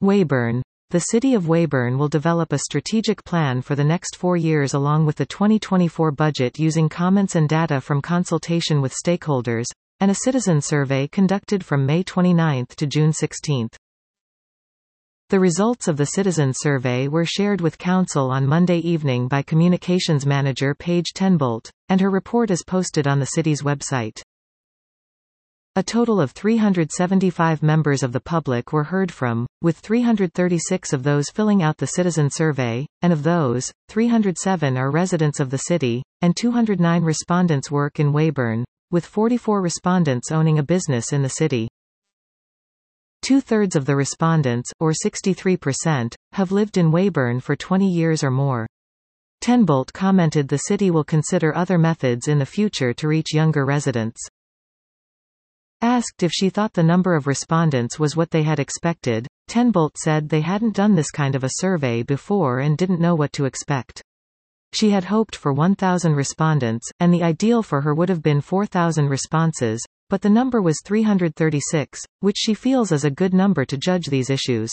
Weyburn. The City of Weyburn will develop a strategic plan for the next 4 years along with the 2024 budget using comments and data from consultation with stakeholders, and a citizen survey conducted from May 29 to June 16. The results of the citizen survey were shared with Council on Monday evening by Communications Manager Paige Tenbolt, and her report is posted on the city's website. A total of 375 members of the public were heard from, with 336 of those filling out the citizen survey, and of those, 307 are residents of the city, and 209 respondents work in Weyburn, with 44 respondents owning a business in the city. Two-thirds of the respondents, or 63%, have lived in Weyburn for 20 years or more. Tenbolt commented the city will consider other methods in the future to reach younger residents. Asked if she thought the number of respondents was what they had expected, Tenbolt said they hadn't done this kind of a survey before and didn't know what to expect. She had hoped for 1,000 respondents, and the ideal for her would have been 4,000 responses, but the number was 336, which she feels is a good number to judge these issues.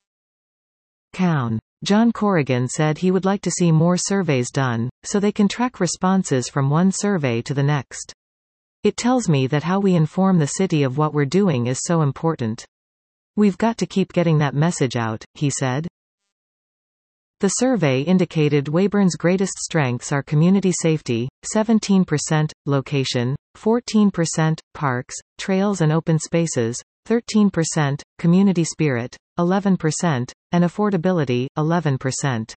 Cown. John Corrigan said he would like to see more surveys done, so they can track responses from one survey to the next. It tells me that how we inform the city of what we're doing is so important. We've got to keep getting that message out, he said. The survey indicated Weyburn's greatest strengths are community safety, 17%, location, 14%, parks, trails and open spaces, 13%, community spirit, 11%, and affordability, 11%.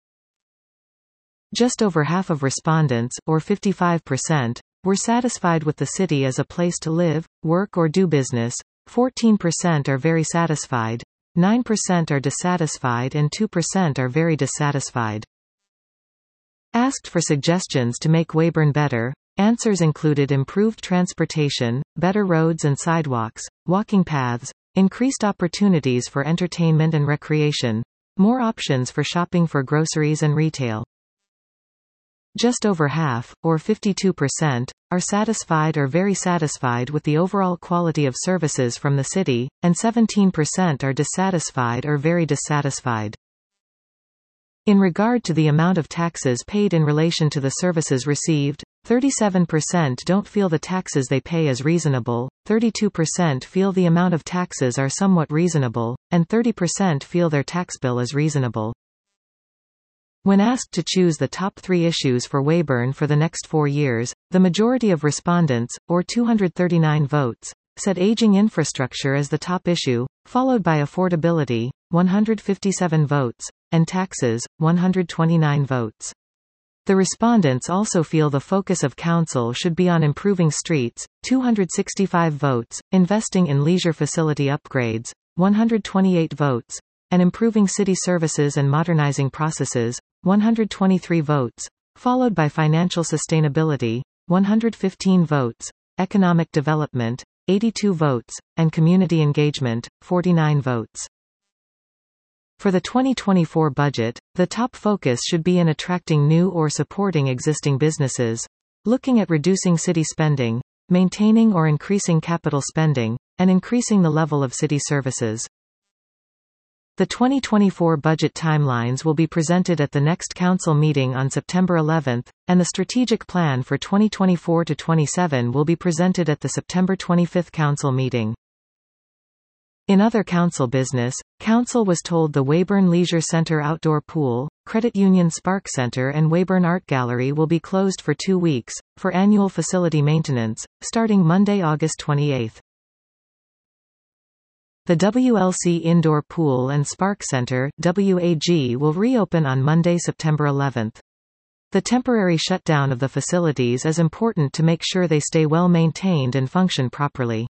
Just over half of respondents, or 55%, were satisfied with the city as a place to live, work or do business, 14% are very satisfied, 9% are dissatisfied and 2% are very dissatisfied. Asked for suggestions to make Weyburn better, answers included improved transportation, better roads and sidewalks, walking paths, increased opportunities for entertainment and recreation, more options for shopping for groceries and retail. Just over half, or 52%, are satisfied or very satisfied with the overall quality of services from the city, and 17% are dissatisfied or very dissatisfied. In regard to the amount of taxes paid in relation to the services received, 37% don't feel the taxes they pay is reasonable, 32% feel the amount of taxes are somewhat reasonable, and 30% feel their tax bill is reasonable. When asked to choose the top 3 issues for Weyburn for the next 4 years, the majority of respondents, or 239 votes, said aging infrastructure as the top issue, followed by affordability, 157 votes, and taxes, 129 votes. The respondents also feel the focus of council should be on improving streets, 265 votes, investing in leisure facility upgrades, 128 votes, and improving city services and modernizing processes, 123 votes, followed by financial sustainability, 115 votes, economic development, 82 votes, and community engagement, 49 votes. For the 2024 budget, the top focus should be in attracting new or supporting existing businesses, looking at reducing city spending, maintaining or increasing capital spending, and increasing the level of city services. The 2024 budget timelines will be presented at the next council meeting on September 11, and the strategic plan for 2024 to 27 will be presented at the September 25 council meeting. In other council business, council was told the Weyburn Leisure Centre outdoor pool, Credit Union Spark Centre and Weyburn Art Gallery will be closed for 2 weeks, for annual facility maintenance, starting Monday, August 28. The WLC Indoor Pool and Spark Centre (WAG) will reopen on Monday, September 11. The temporary shutdown of the facilities is important to make sure they stay well maintained and function properly.